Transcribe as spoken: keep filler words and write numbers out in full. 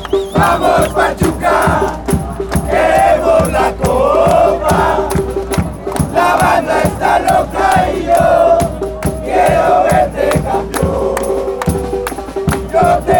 Vamos Pachuca, queremos la copa. La banda está loca y yo quiero verte campeón. Yo te